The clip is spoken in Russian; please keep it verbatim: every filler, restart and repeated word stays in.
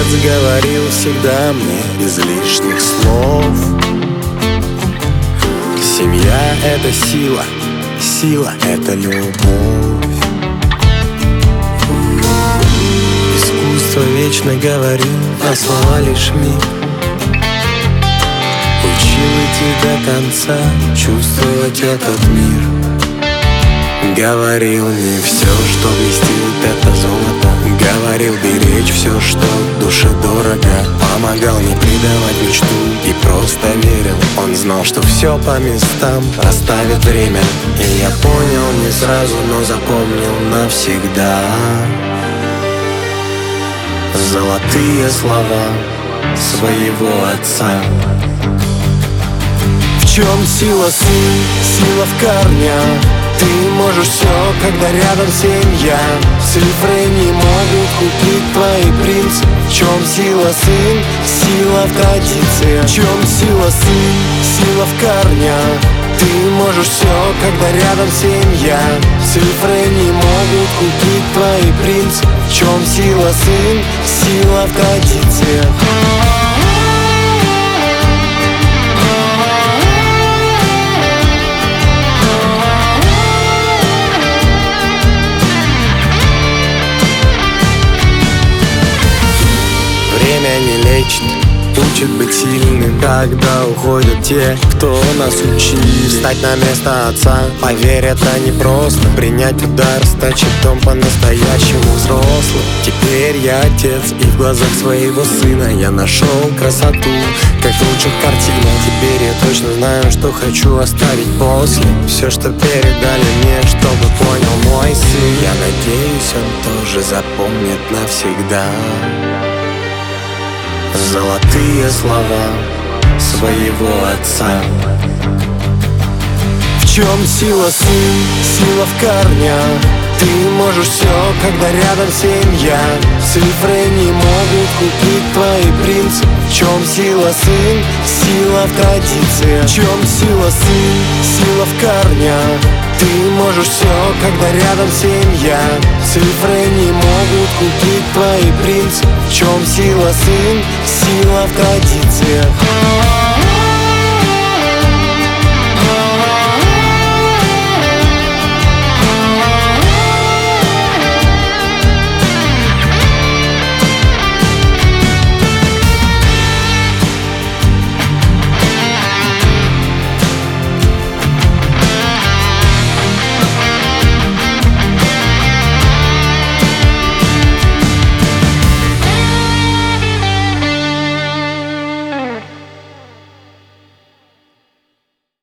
отец говорил всегда мне без лишних слов: семья — это сила, сила — это любовь. Искусство вечно говорил, а слова лишь миг. Учил идти до конца, чувствовать этот мир. Говорил, не все, что блестит, это золото. Говорил, беречь все, что душе дорого. Помогал не предавать мечту и просто верил. Он знал, что все по местам расставит время. И я понял не сразу, но запомнил навсегда золотые слова своего отца. В чем сила, сын? Сила в корнях. Ты можешь все, когда рядом семья. Цифры не могут купить твои принципы. В чем сила, сын? Сила в традициях. В чем сила, сын? Сила в корнях. Ты можешь все, когда рядом семья. Цифры не могут купить твои принципы. В чем сила, сын? Сила в традициях. Время не лечит, учит быть сильным, когда уходят те, кто нас учил. Встать на место отца, поверь, это непросто. Принять удар, стать щитом по-настоящему взрослым. Теперь я отец, и в глазах своего сына я нашел красоту, как в лучших картинах. Теперь я точно знаю, что хочу оставить после. Все, что передали мне, чтобы понял мой сын. Я надеюсь, он тоже запомнит навсегда золотые слова своего отца. В чем сила, сын? Сила в корнях. Ты можешь все, когда рядом семья. Цифры не могут купить твои принципы. В чем сила, сын? Сила в традициях. В чем сила, сын? Сила в корнях. Ты можешь все, когда рядом семья. Цифры не могут купить твои принципы. В чем сила, сын? Сила в традициях.